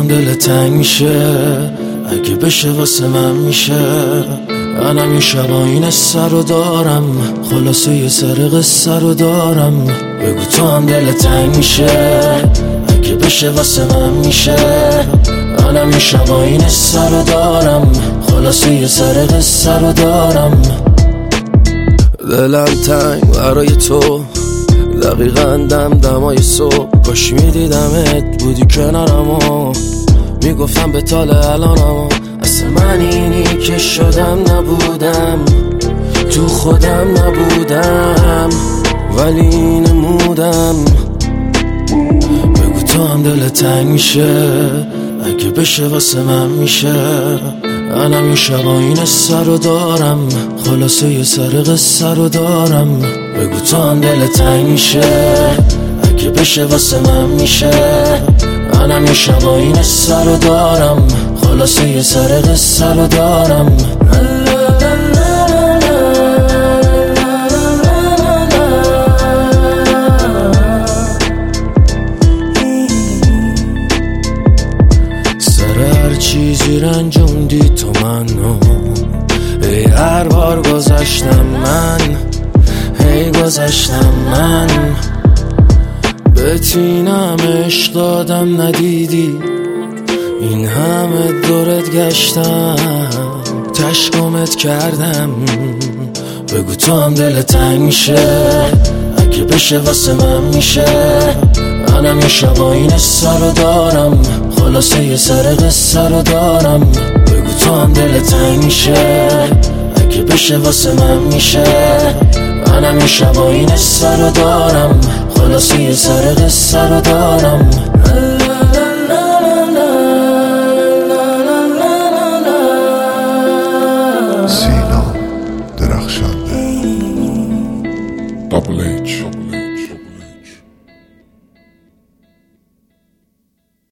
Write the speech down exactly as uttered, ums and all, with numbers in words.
دل تنگ میشه اگه بشه واسه من میشه. منم این شبا این سر رو دارم، خلاصه یه سر قصه رو دارم. بگو تو هم دل تنگ میشه اگه بشه واسه من میشه. منم این شبا این سر رو دارم، خلاصه یه سر قصه رو دارم. دلم تنگ برای تو، دقیقا دم دمای صبح. کاش میدیدمت بودی کنارم و میگفتم به تال الانم. اصلا من اینی که شدم نبودم، تو خودم نبودم، ولی نمودم. بگو تو هم دل تنگ میشه اگه بشه واسه من میشه. منم این شبا این سر رو دارم، خلاصه یه سر قصه رو دارم. بگو تو هم دل تنگ میشه اگه بشه واسه من میشه. منم این شبا این سر رو دارم، خلاصه یه سر قصه رو دارم. هر چیزی رنجوندی تو منو، ای هر بار گذشتم من، هی گذشتم من. بتینم عشق دادم ندیدی، این همه دورت گشتم، تشکمت کردم. بگو تو هم دل تنگ میشه اگه بشه واسه من میشه. منم یه شبا این سر رو دارم، خلاصه یه سر قصه رو دارم. بگو تو هم دل تنگ میشه اگه بشه واسه من میشه. منم یه شبا این سر رو دارم، خلاصه یه سر قصه رو دارم. سینا درخشنده. Double H